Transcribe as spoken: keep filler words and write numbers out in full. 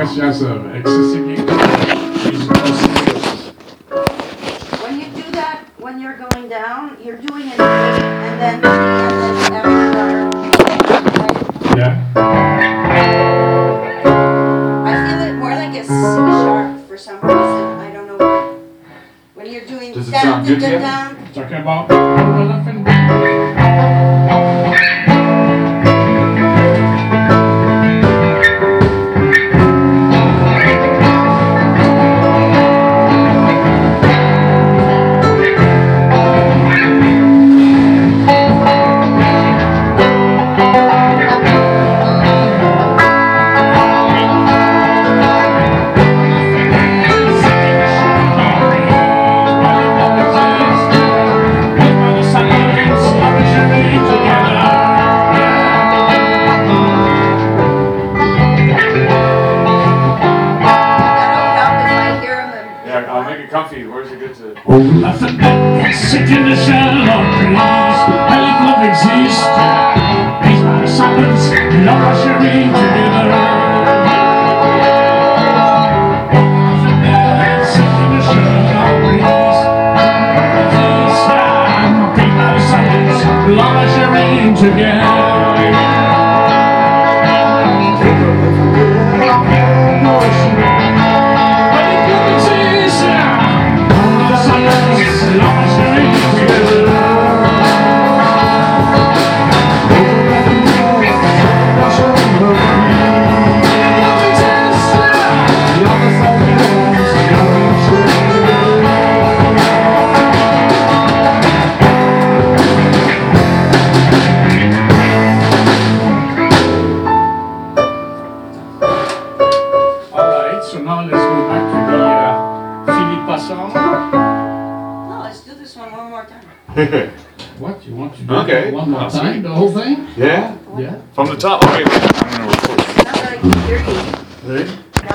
cachaça excessively is also When you do that, when you're going down, you're doing it and then and then after, yeah. I feel it more like a C sharp for some reason. I don't know why. When you're doing Does it down, sound good down, to you? down. Talking about elephant. I'll make it comfy. Where's it good to? Oh, nothing but sit in the shallow trees. Hell, love exists. These are silence, love are sharing together. Nothing but sit in the shallow trees. These are silence, love are sharing together. So now let's go back to the uh, Philippe Passant. No, let's do this one one more time. What, you want to do Okay. it one more Oh, time, sweet. the whole thing? Yeah? Yeah. From the top. Okay. I'm gonna record. Not that I can hear you. Ready?